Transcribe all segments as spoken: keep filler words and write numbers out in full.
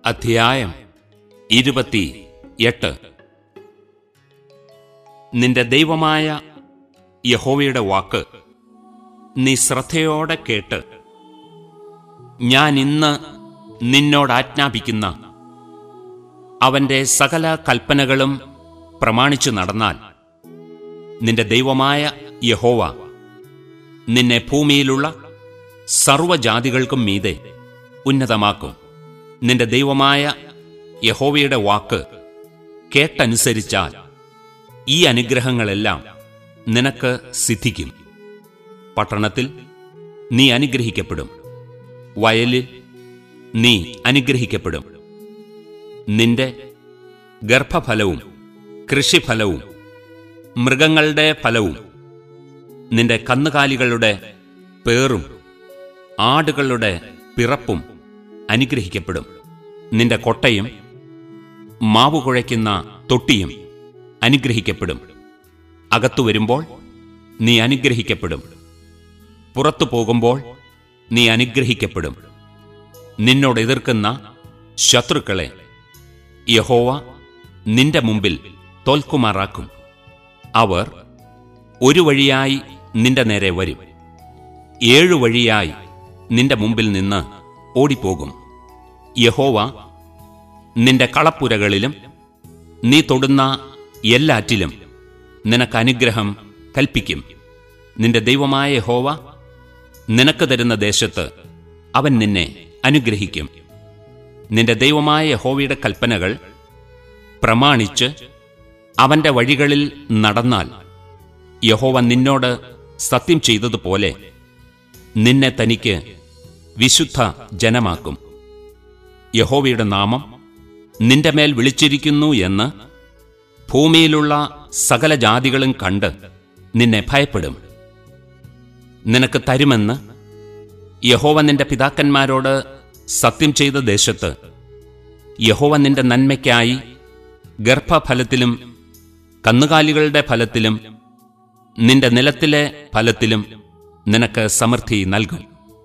അധ്യായം ഇരുപത്തി എട്ട്. നിന്റെ ദൈവമായ യഹോവയുടെ വാക്ക് നീ ശ്രദ്ധയോടെ കേട്ട് ഞാൻ ഇന്ന് നിന്നോട് ആജ്ഞാപിക്കുന്ന അവന്റെ സകല കൽപ്പനകളും പ്രമാണിച്ചു നടന്നാൽ നിന്റെ ദൈവമായ യഹോവ നിന്നെ ഭൂമിയിലുള്ള സർവ്വജാതികൾക്കും മീതെ ഉന്നതമാക്കും. നിന്റെ ദൈവമായ യഹോവയുടെ വാക്ക് കേട്ടനുസരിച്ചാൽ ഈ അനുഗ്രഹങ്ങളെല്ലാം നിനക്ക് സിദ്ധിക്കും. പട്ടണത്തിൽ നീ അനുഗ്രഹിക്കപ്പെടും, വയലിൽ നീ അനുഗ്രഹിക്കപ്പെടും. നിന്റെ ഗർഭഫലവും കൃഷിഫലവും മൃഗങ്ങളുടെ ഫലവും നിന്റെ കന്നുകാലികളുടെ പേറും ആടുകളുടെ പിറപ്പും അനുഗ്രഹിക്കപ്പെടും. നിന്റെ കൊട്ടയും മാവു കുഴയ്ക്കുന്ന തൊട്ടിയും അനുഗ്രഹിക്കപ്പെടും. അകത്തു വരുമ്പോൾ നീ അനുഗ്രഹിക്കപ്പെടും, പുറത്തു പോകുമ്പോൾ നീ അനുഗ്രഹിക്കപ്പെടും. നിന്നോട് എതിർക്കുന്ന ശത്രുക്കളെ യഹോവ നിന്റെ മുമ്പിൽ തോൽക്കുമാറാക്കും. അവർ ഒരു വഴിയായി നിന്റെ നേരെ വരും, ഏഴു വഴിയായി നിന്റെ മുമ്പിൽ നിന്ന് ഓടിപ്പോകും. യഹോവ നിന്റെ കളപ്പുരകളിലും നീ തൊടുന്ന എല്ലാറ്റിലും നിനക്ക് അനുഗ്രഹം കൽപ്പിക്കും. നിന്റെ ദൈവമായ യഹോവ നിനക്ക് തരുന്ന ദേശത്ത് അവൻ നിന്നെ അനുഗ്രഹിക്കും. നിന്റെ ദൈവമായ യഹോവയുടെ കൽപ്പനകൾ പ്രമാണിച്ച് അവന്റെ വഴികളിൽ നടന്നാൽ യഹോവ നിന്നോട് സത്യം ചെയ്തതുപോലെ നിന്നെ തനിക്ക് വിശുദ്ധ ജനമാക്കും. യഹോവയുടെ നാമം നിന്റെ മേൽ വിളിച്ചിരിക്കുന്നു എന്ന് ഭൂമിയിലുള്ള സകല ജാതികളും കണ്ട് നിന്നെ ഭയപ്പെടും. നിനക്ക് തരുമെന്ന് യഹോവ നിന്റെ പിതാക്കന്മാരോട് സത്യം ചെയ്ത ദേശത്ത് യഹോവ നിന്റെ നന്മയ്ക്കായി ഗർഭഫലത്തിലും കന്നുകാലികളുടെ ഫലത്തിലും നിന്റെ നിലത്തിലെ ഫലത്തിലും നിനക്ക് സമൃദ്ധി നൽകും.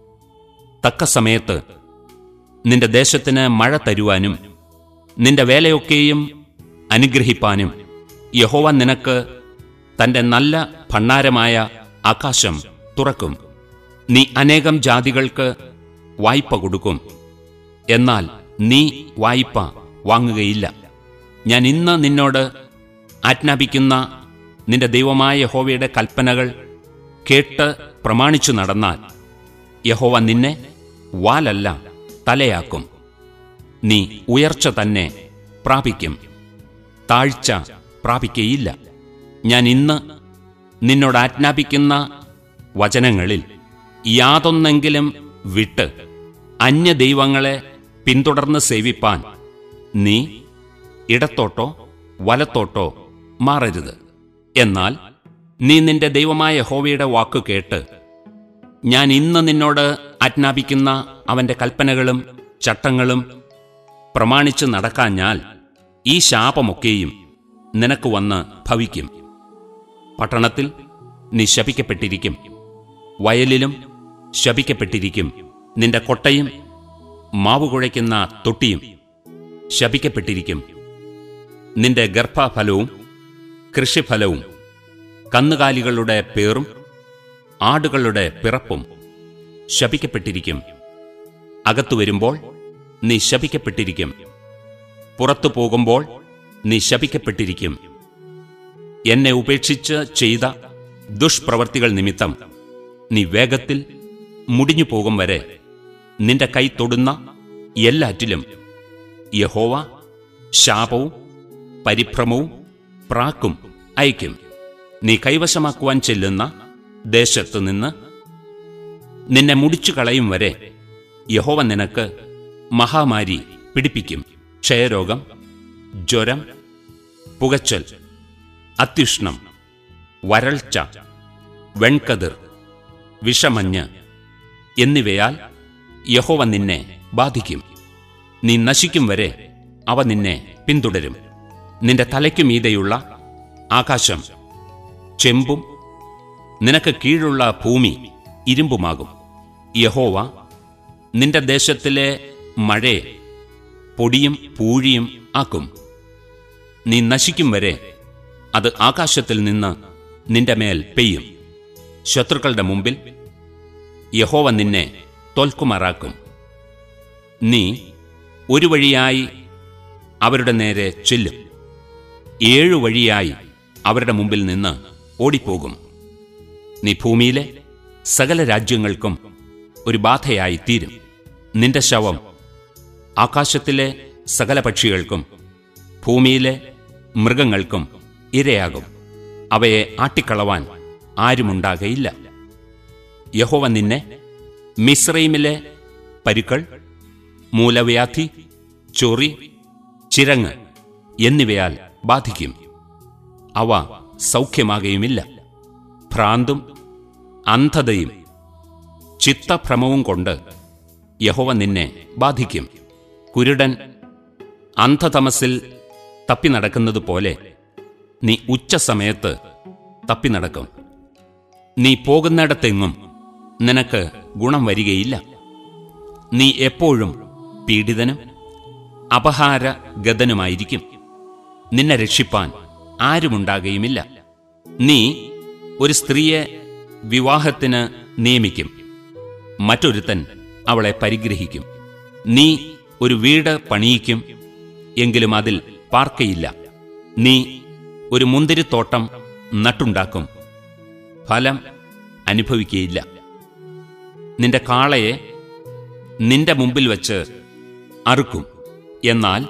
തക്ക സമയത്ത് നിന്റെ ദേശത്തിന് മഴ തരുവാനും നിന്റെ വേലയൊക്കെയും അനുഗ്രഹിപ്പാനും യഹോവ നിനക്ക് തന്റെ നല്ല ഭണ്ഡാരമായ ആകാശം തുറക്കും. നീ അനേകം ജാതികൾക്ക് വായ്പ കൊടുക്കും, എന്നാൽ നീ വായ്പ വാങ്ങുകയില്ല. ഞാൻ ഇന്ന് നിന്നോട് ആജ്ഞാപിക്കുന്ന നിന്റെ ദൈവമായ യഹോവയുടെ കൽപ്പനകൾ കേട്ട് പ്രമാണിച്ചു നടന്നാൽ യഹോവ നിന്നെ വാലല്ല തലയാക്കും. നീ ഉയർച്ച തന്നെ പ്രാപിക്കും, താഴ്ച പ്രാപിക്കയില്ല. ഞാൻ ഇന്ന് നിന്നോട് ആജ്ഞാപിക്കുന്ന വചനങ്ങളിൽ യാതൊന്നെങ്കിലും വിട്ട് അന്യദൈവങ്ങളെ പിന്തുടർന്ന് സേവിപ്പാൻ നീ ഇടത്തോട്ടോ വലത്തോട്ടോ മാറരുത്. എന്നാൽ നീ നിന്റെ ദൈവമായ യഹോവയുടെ വാക്കു കേട്ട് ഞാൻ ഇന്ന് നിന്നോട് ആജ്ഞാപിക്കുന്ന അവന്റെ കൽപ്പനകളും ചട്ടങ്ങളും പ്രമാണിച്ച് നടക്കാഞ്ഞാൽ ഈ ശാപമൊക്കെയും നിനക്ക് വന്ന് ഭവിക്കും. പട്ടണത്തിൽ നീ ശപിക്കപ്പെട്ടിരിക്കും, വയലിലും ശപിക്കപ്പെട്ടിരിക്കും. നിന്റെ കൊട്ടയും മാവു കുഴയ്ക്കുന്ന തൊട്ടിയും ശപിക്കപ്പെട്ടിരിക്കും. നിന്റെ ഗർഭഫലവും കൃഷിഫലവും കന്നുകാലികളുടെ പേറും ആടുകളുടെ പിറപ്പും ശപിക്കപ്പെട്ടിരിക്കും. അകത്തു വരുമ്പോൾ നീ ശപിക്കപ്പെട്ടിരിക്കും, പുറത്തു പോകുമ്പോൾ നീ ശപിക്കപ്പെട്ടിരിക്കും. എന്നെ ഉപേക്ഷിച്ച് ചെയ്ത ദുഷ്പ്രവർത്തികൾ നിമിത്തം നീ വേഗത്തിൽ മുടിഞ്ഞു പോകും വരെ നിന്റെ കൈ തൊടുന്ന എല്ലാറ്റിലും യഹോവ ശാപവും പരിഭ്രമവും പ്രാക്കും അയക്കും. നീ കൈവശമാക്കുവാൻ ചെല്ലുന്ന ദേശത്തു നിന്ന് നിന്നെ മുടിച്ചു കളയും വരെ യഹോവ നിനക്ക് മഹാമാരി പിടിപ്പിക്കും. ക്ഷയരോഗം, ജ്വരം, പുകച്ചൽ, അത്യുഷ്ണം, വരൾച്ച, വെൺകതിർ, വിഷമഞ്ഞ് എന്നിവയാൽ യഹോവ നിന്നെ ബാധിക്കും. നീ നശിക്കും വരെ അവ നിന്നെ പിന്തുടരും. നിന്റെ തലയ്ക്കു മീതെയുള്ള ആകാശം ചെമ്പും നിനക്ക് കീഴുള്ള ഭൂമി ഇരുമ്പുമാകും. യഹോവ നിന്റെ ദേശത്തിലെ മഴയെ പൊടിയും പൂഴിയും ആക്കും. നീ നശിക്കും വരെ അത് ആകാശത്തിൽ നിന്ന് നിന്റെ മേൽ പെയ്യും. ശത്രുക്കളുടെ മുമ്പിൽ യഹോവ നിന്നെ തോൽക്കുമാറാക്കും. നീ ഒരു വഴിയായി അവരുടെ നേരെ ചെല്ലും, ഏഴു വഴിയായി അവരുടെ മുമ്പിൽ നിന്ന് ഓടിപ്പോകും. നീ ഭൂമിയിലെ സകല രാജ്യങ്ങൾക്കും ഒരു ബാധയായി തീരും. നിന്റെ ശവം ആകാശത്തിലെ സകല പക്ഷികൾക്കും ഭൂമിയിലെ മൃഗങ്ങൾക്കും ഇരയാകും. അവയെ ആട്ടിക്കളവാൻ ആരുമുണ്ടാകയില്ല. യഹോവ നിന്നെ മിസ്രയീമിലെ പരുക്കൾ, മൂലവ്യാധി, ചൊറി, ചിരങ്ങ് എന്നിവയാൽ ബാധിക്കും. അവ സൗഖ്യമാകുകയുമില്ല. ഭ്രാന്തും അന്ധതയും ചിത്തഭ്രമവും കൊണ്ട് യഹോവ നിന്നെ ബാധിക്കും. കുരുടൻ അന്ധതമസിൽ തപ്പി നടക്കുന്നതുപോലെ നീ ഉച്ചസമയത്ത് തപ്പി നടക്കും. നീ പോകുന്നിടത്തെങ്ങും നിനക്ക് ഗുണം വരികയില്ല. നീ എപ്പോഴും പീഡിതനും അപഹാരഗതനുമായിരിക്കും. നിന്നെ രക്ഷിപ്പാൻ ആരുമുണ്ടാകുകയുമില്ല. നീ ഒരു സ്ത്രീയെ വിവാഹത്തിന് നിയമിക്കും, മറ്റൊരുത്തൻ അവളെ പരിഗ്രഹിക്കും. നീ ഒരു വീട് പണിയിക്കും, എങ്കിലും അതിൽ പാർക്കയില്ല. നീ ഒരു മുന്തിരിത്തോട്ടം നട്ടുണ്ടാക്കും, ഫലം അനുഭവിക്കുകയില്ല. നിന്റെ കാളയെ നിന്റെ മുമ്പിൽ വച്ച് അറുക്കും, എന്നാൽ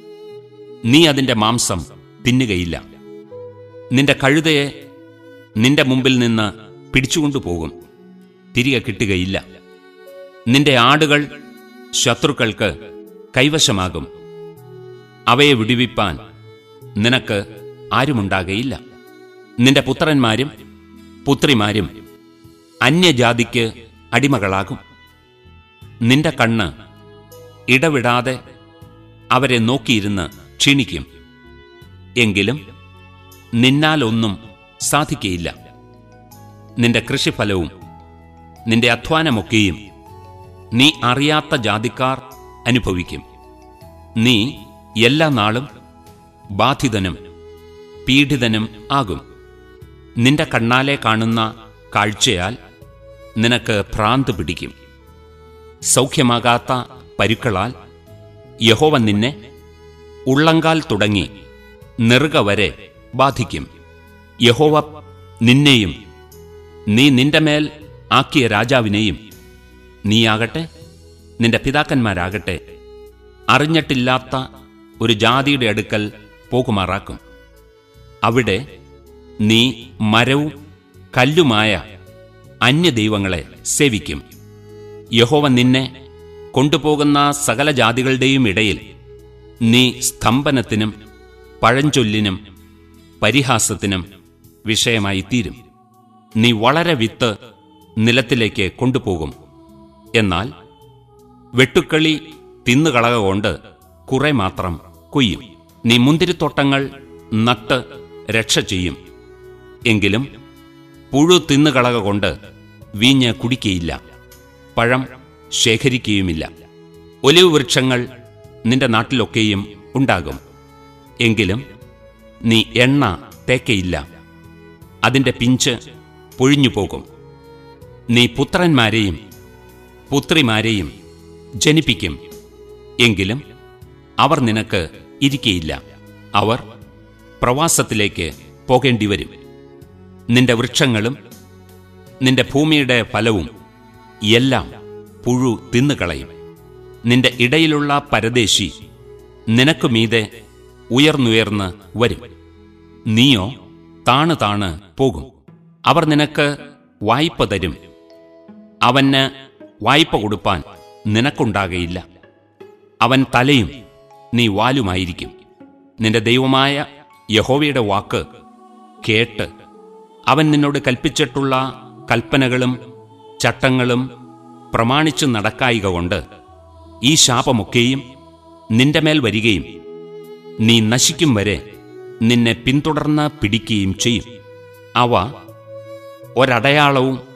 നീ അതിൻ്റെ മാംസം തിന്നുകയില്ല. നിന്റെ കഴുതയെ നിന്റെ മുമ്പിൽ നിന്ന് പിടിച്ചുകൊണ്ടുപോകും, തിരികെ കിട്ടുകയില്ല. നിന്റെ ആടുകൾ ശത്രുക്കൾക്ക് കൈവശമാകും, അവയെ വിടുവിപ്പാൻ നിനക്ക് ആരുമുണ്ടാകയില്ല. നിന്റെ പുത്രന്മാരും പുത്രിമാരും അന്യജാതിക്ക് അടിമകളാകും. നിന്റെ കണ്ണ് ഇടവിടാതെ അവരെ നോക്കിയിരുന്ന് ക്ഷീണിക്കും, എങ്കിലും നിന്നാലൊന്നും സാധിക്കയില്ല. നിന്റെ കൃഷിഫലവും നിന്റെ അധ്വാനമൊക്കെയും നീ അറിയാത്ത ജാതിക്കാർ അനുഭവിക്കും. നീ എല്ലാ നാളും ബാധിതനും പീഡിതനും ആകും. നിന്റെ കണ്ണാലെ കാണുന്ന കാഴ്ചയാൽ നിനക്ക് ഭ്രാന്ത് പിടിക്കും. സൗഖ്യമാകാത്ത പരുക്കളാൽ യഹോവ നിന്നെ ഉള്ളങ്കാൽ തുടങ്ങി നെറുക വരെ ബാധിക്കും. യഹോവ നിന്നെയും നീ നിന്റെ മേൽ ആക്കിയ രാജാവിനെയും, നീയാകട്ടെ നിന്റെ പിതാക്കന്മാരാകട്ടെ അറിഞ്ഞിട്ടില്ലാത്ത ഒരു ജാതിയുടെ അടുക്കൽ പോകുമാറാക്കും. അവിടെ നീ മരവും കല്ലുമായ അന്യദൈവങ്ങളെ സേവിക്കും. യഹോവ നിന്നെ കൊണ്ടുപോകുന്ന സകല ജാതികളുടെയും ഇടയിൽ നീ സ്തംഭനത്തിനും പഴഞ്ചൊല്ലിനും പരിഹാസത്തിനും വിഷയമായി തീരും. നീ വളരെ വിത്ത് നിലത്തിലേക്ക് കൊണ്ടുപോകും, എന്നാൽ വെട്ടുക്കളി തിന്നുകളക കൊണ്ട് കുറെ മാത്രം കൊയ്യും. നീ മുന്തിരിത്തോട്ടങ്ങൾ നട്ട് രക്ഷ ചെയ്യും, എങ്കിലും പുഴു തിന്നുകളക കൊണ്ട് വീഞ്ഞ് കുടിക്കയില്ല, പഴം ശേഖരിക്കുകയുമില്ല. ഒലിവ് വൃക്ഷങ്ങൾ നിന്റെ നാട്ടിലൊക്കെയും ഉണ്ടാകും, എങ്കിലും നീ എണ്ണ തേക്കയില്ല, അതിൻ്റെ പിഞ്ച് പൊഴിഞ്ഞുപോകും. നീ പുത്രന്മാരെയും പുത്രിമാരെയും ജനിപ്പിക്കും, എങ്കിലും അവർ നിനക്ക് ഇരിക്കയില്ല. അവർ പ്രവാസത്തിലേക്ക് പോകേണ്ടിവരും. നിന്റെ വൃക്ഷങ്ങളും നിന്റെ ഭൂമിയുടെ ഫലവും എല്ലാം പുഴു തിന്നുകളയും. നിന്റെ ഇടയിലുള്ള പരദേശി നിനക്കു മീതെ ഉയർന്നുയർന്ന് വരും, നീയോ താണു താണു പോകും. അവർ നിനക്ക് വായ്പ തരും, അവന് വായ്പ കൊടുപ്പാൻ നിനക്കുണ്ടാകയില്ല. അവൻ തലയും നീ വാലുമായിരിക്കും. നിന്റെ ദൈവമായ യഹോവയുടെ വാക്ക് കേട്ട് അവൻ നിന്നോട് കൽപ്പിച്ചിട്ടുള്ള കൽപ്പനകളും ചട്ടങ്ങളും പ്രമാണിച്ചു നടക്കായിക കൊണ്ട് ഈ ശാപമൊക്കെയും നിന്റെ മേൽ വരികയും നീ നശിക്കും വരെ നിന്നെ പിന്തുടർന്ന് പിടിക്കുകയും ചെയ്യും. അവ ഒരടയാളവും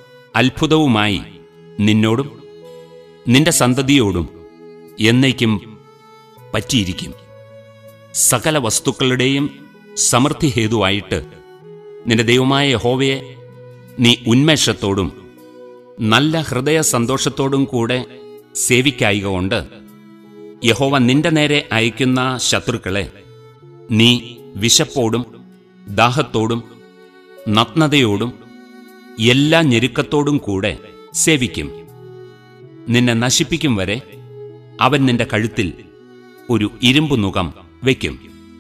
അത്ഭുതവുമായി നിന്നോടും നിന്റെ സന്തതിയോടും എന്നേക്കും പറ്റിയിരിക്കും. സകല വസ്തുക്കളുടെയും സമൃദ്ധി ഹേതുവായിട്ട് നിന്റെ ദൈവമായ യഹോവയെ നീ ഉന്മേഷത്തോടും നല്ല ഹൃദയ സന്തോഷത്തോടും കൂടെ സേവിക്കായികൊണ്ട് യഹോവ നിന്റെ നേരെ അയക്കുന്ന ശത്രുക്കളെ നീ വിശപ്പോടും ദാഹത്തോടും നഗ്നതയോടും എല്ലാ ഞെരുക്കത്തോടും കൂടെ സേവിക്കും. നിന്നെ നശിപ്പിക്കും വരെ അവൻ നിന്റെ കഴുത്തിൽ ഒരു ഇരുമ്പു നുകം വയ്ക്കും.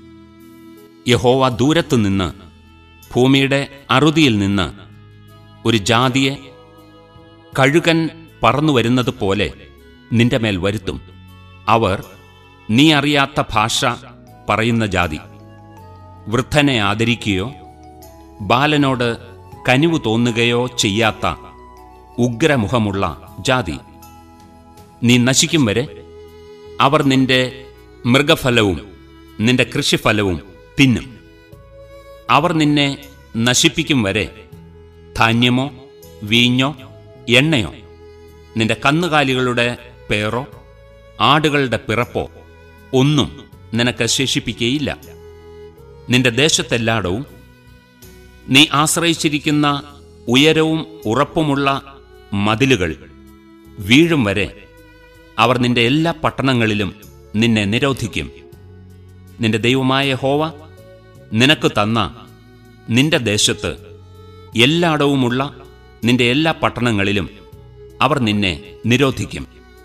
യഹോവ ദൂരത്തുനിന്ന് ഭൂമിയുടെ അറുതിയിൽ നിന്ന് ഒരു ജാതിയെ കഴുകൻ പറന്നു വരുന്നത് പോലെ നിന്റെ മേൽ വരുത്തും. അവർ നീ അറിയാത്ത ഭാഷ പറയുന്ന ജാതി, വൃദ്ധനെ ആദരിക്കുകയോ ബാലനോട് കനിവ് തോന്നുകയോ ചെയ്യാത്ത ഉഗ്രമുഖമുള്ള ജാതി. നീ നശിക്കും വരെ അവർ നിന്റെ മൃഗഫലവും നിന്റെ കൃഷിഫലവും തിന്നും. അവർ നിന്നെ നശിപ്പിക്കും വരെ ധാന്യമോ വീഞ്ഞോ എണ്ണയോ നിന്റെ കന്നുകാലികളുടെ പേറോ ആടുകളുടെ പിറപ്പോ ഒന്നും നിനക്ക് ശേഷിപ്പിക്കുകയില്ല. നിന്റെ ദേശത്തെല്ലായിടവും നീ ആശ്രയിച്ചിരിക്കുന്ന ഉയരവും ഉറപ്പുമുള്ള മതിലുകൾ വീഴും വരെ അവർ നിന്റെ എല്ലാ പട്ടണങ്ങളിലും നിന്നെ നിരോധിക്കും. നിന്റെ ദൈവമായ യഹോവ നിനക്ക് തന്ന നിന്റെ ദേശത്ത് എല്ലായിടവുമുള്ള നിന്റെ എല്ലാ പട്ടണങ്ങളിലും അവർ നിന്നെ നിരോധിക്കും.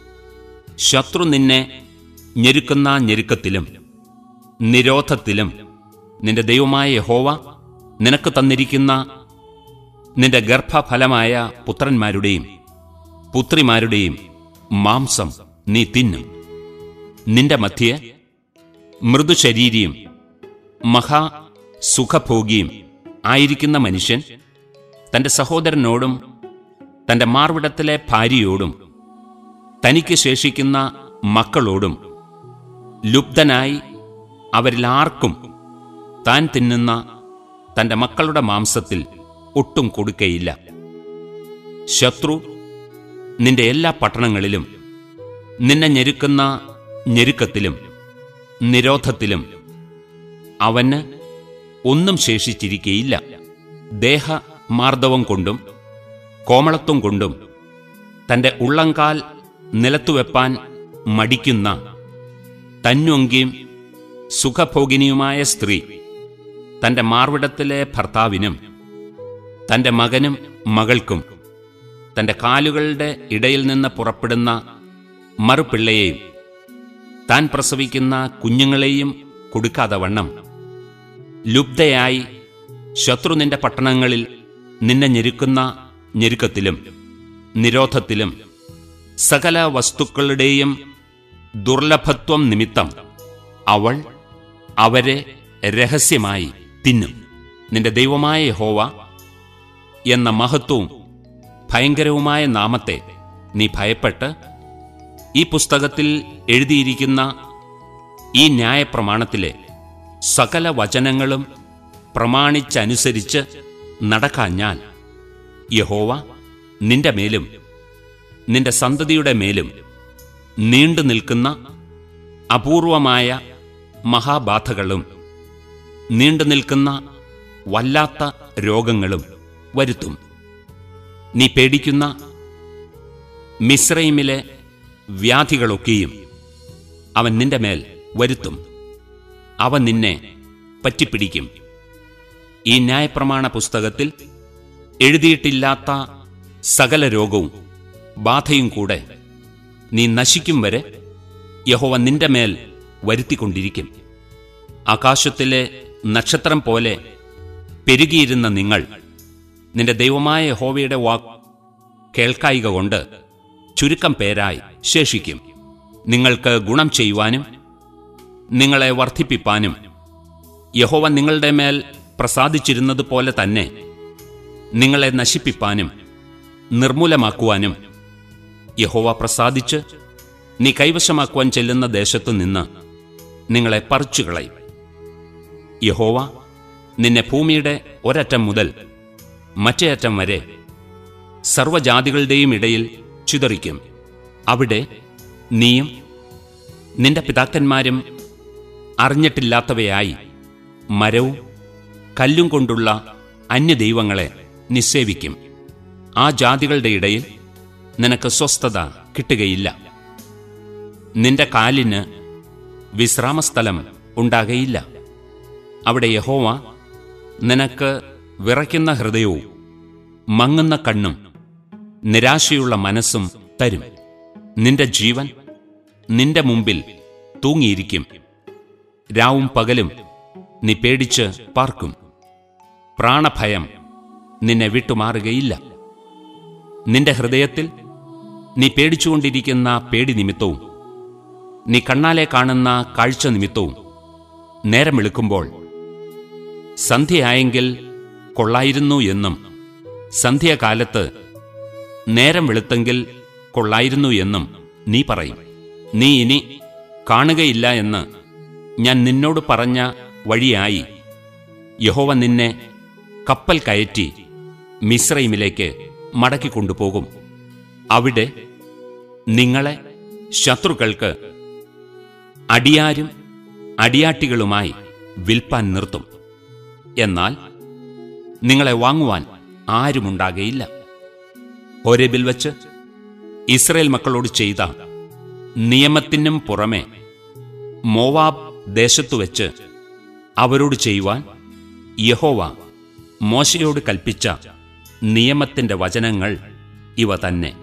ശത്രു നിന്നെ ഞെരുക്കുന്ന ഞെരുക്കത്തിലും നിരോധത്തിലും നിന്റെ ദൈവമായ യഹോവ നിനക്ക് തന്നിരിക്കുന്ന നിന്റെ ഗർഭഫലമായ പുത്രന്മാരുടെയും പുത്രിമാരുടെയും മാംസം നീ തിന്നും. നിന്റെ മധ്യേ മൃദുശരീരിയും മഹാസുഖഭോഗിയും ആയിരിക്കുന്ന മനുഷ്യൻ തന്റെ സഹോദരനോടും തന്റെ മാർവിടത്തിലെ ഭാര്യയോടും തനിക്ക് ശേഷിക്കുന്ന മക്കളോടും ലുബ്ധനായി അവരിൽ ആർക്കും താൻ തിന്നുന്ന തന്റെ മക്കളുടെ മാംസത്തിൽ ഒട്ടും കൊടുക്കയില്ല. ശത്രു നിന്റെ എല്ലാ പട്ടണങ്ങളിലും നിന്നെ ഞെരുക്കുന്ന ഞെരുക്കത്തിലും നിരോധത്തിലും അവന് ഒന്നും ശേഷിച്ചിരിക്കയില്ല. ദേഹമാർദ്ദവം കൊണ്ടും കോമളത്വം കൊണ്ടും തന്റെ ഉള്ളങ്കാൽ നിലത്തുവെപ്പാൻ മടിക്കുന്ന തന്വങ്കിയും സുഖഭോഗിനിയുമായ സ്ത്രീ തന്റെ മാർവിടത്തിലെ ഭർത്താവിനും തന്റെ മകനും മകൾക്കും തന്റെ കാലുകളുടെ ഇടയിൽ നിന്ന് പുറപ്പെടുന്ന മറുപിള്ളയെയും താൻ പ്രസവിക്കുന്ന കുഞ്ഞുങ്ങളെയും കൊടുക്കാതെ വണ്ണം ലുബ്ധയായി ശത്രു നിന്റെ പട്ടണങ്ങളിൽ നിന്നെ ഞെരുക്കുന്ന ഞെരുക്കത്തിലും നിരോധത്തിലും സകല വസ്തുക്കളുടെയും ദുർലഭത്വം നിമിത്തം അവൾ അവരെ രഹസ്യമായി തിന്നും. നിന്റെ ദൈവമായ യഹോവ എന്ന മഹത്വവും ഭയങ്കരവുമായ നാമത്തെ നീ ഭയപ്പെട്ട് ഈ പുസ്തകത്തിൽ എഴുതിയിരിക്കുന്ന ഈ ന്യായപ്രമാണത്തിലെ സകല വചനങ്ങളും പ്രമാണിച്ചനുസരിച്ച് നടക്കാഞ്ഞാൽ യഹോവ നിന്റെ മേലും നിന്റെ സന്തതിയുടെ മേലും നീണ്ടു നിൽക്കുന്ന അപൂർവമായ മഹാബാധകളും നീണ്ടു നിൽക്കുന്ന വല്ലാത്ത രോഗങ്ങളും വരുത്തും. നീ പേടിക്കുന്ന മിസ്രൈമിലെ വ്യാധികളൊക്കെയും അവൻ നിന്റെ മേൽ വരുത്തും. അവൻ നിന്നെ പറ്റിപ്പിടിക്കും. ഈ ന്യായപ്രമാണ പുസ്തകത്തിൽ എഴുതിയിട്ടില്ലാത്ത സകല രോഗവും ബാധയും കൂടെ നീ നശിക്കും വരെ യഹോവ നിന്റെ മേൽ വരുത്തിക്കൊണ്ടിരിക്കും. ആകാശത്തിലെ നക്ഷത്രം പോലെ പെരുകിയിരുന്ന നിങ്ങൾ നിന്റെ ദൈവമായ യഹോവയുടെ വാക്ക് കേൾക്കായിക കൊണ്ട് ചുരുക്കം പേരായി ശേഷിക്കും. നിങ്ങൾക്ക് ഗുണം ചെയ്യുവാനും നിങ്ങളെ വർദ്ധിപ്പിപ്പാനും യഹോവ നിങ്ങളുടെ മേൽ പ്രസാദിച്ചിരുന്നതുപോലെ തന്നെ നിങ്ങളെ നശിപ്പിപ്പാനും നിർമൂലമാക്കുവാനും യഹോവ പ്രസാദിച്ച് നീ കൈവശമാക്കുവാൻ ചെല്ലുന്ന ദേശത്തു നിന്ന് നിങ്ങളെ പറിച്ചുകളയും. യഹോവ നിന്നെ ഭൂമിയുടെ ഒരറ്റം മുതൽ മറ്റേ അറ്റം വരെ സർവ്വജാതികളുടെയും ഇടയിൽ ചിതറിക്കും. അവിടെ നീയും നിന്റെ പിതാക്കന്മാരും അറിഞ്ഞിട്ടില്ലാത്തവയായി മരവും കല്ലും കൊണ്ടുള്ള അന്യദൈവങ്ങളെ നിസ്സേവിക്കും. ആ ജാതികളുടെ ഇടയിൽ നിനക്ക് സ്വസ്ഥത കിട്ടുകയില്ല. നിന്റെ കാലിന് വിശ്രാമസ്ഥലം ഉണ്ടാകയില്ല. അവിടെ യഹോവ നിനക്ക് വിറയ്ക്കുന്ന ഹൃദയവും മങ്ങുന്ന കണ്ണും നിരാശയുള്ള മനസ്സും തരും. നിന്റെ ജീവൻ നിന്റെ മുമ്പിൽ തൂങ്ങിയിരിക്കും. രാവും പകലും നീ പേടിച്ച് പാർക്കും. പ്രാണഭയം നിന്നെ വിട്ടുമാറുകയില്ല. നിന്റെ ഹൃദയത്തിൽ നീ പേടിച്ചുകൊണ്ടിരിക്കുന്ന പേടി നിമിത്തവും നീ കണ്ണാലെ കാണുന്ന കാഴ്ച നിമിത്തവും നേരം വെളുക്കുമ്പോൾ സന്ധ്യയായെങ്കിൽ കൊള്ളായിരുന്നു എന്നും സന്ധ്യാകാലത്ത് നേരം വെളുത്തെങ്കിൽ കൊള്ളായിരുന്നു എന്നും നീ പറയും. നീ ഇനി കാണുകയില്ല എന്ന് ഞാൻ നിന്നോട് പറഞ്ഞ വഴിയായി യഹോവ നിന്നെ കപ്പൽ കയറ്റി മിസ്രയീമിലേക്ക് മടക്കിക്കൊണ്ടുപോകും. അവിടെ നിങ്ങളെ ശത്രുക്കൾക്ക് അടിയാരും അടിയാട്ടികളുമായി വിൽപ്പാൻ നിർത്തും. എന്നാൽ നിങ്ങളെ വാങ്ങുവാൻ ആരുമുണ്ടാകയില്ല. ഹോരേബിൽ വച്ച് ഇസ്രായേൽ മക്കളോട് ചെയ്ത നിയമത്തിനും പുറമെ മോവാബ് ദേശത്തുവെച്ച് അവരോട് ചെയ്യുവാൻ യഹോവ മോശയോട് കൽപ്പിച്ച നിയമത്തിന്റെ വചനങ്ങൾ ഇവ തന്നെ.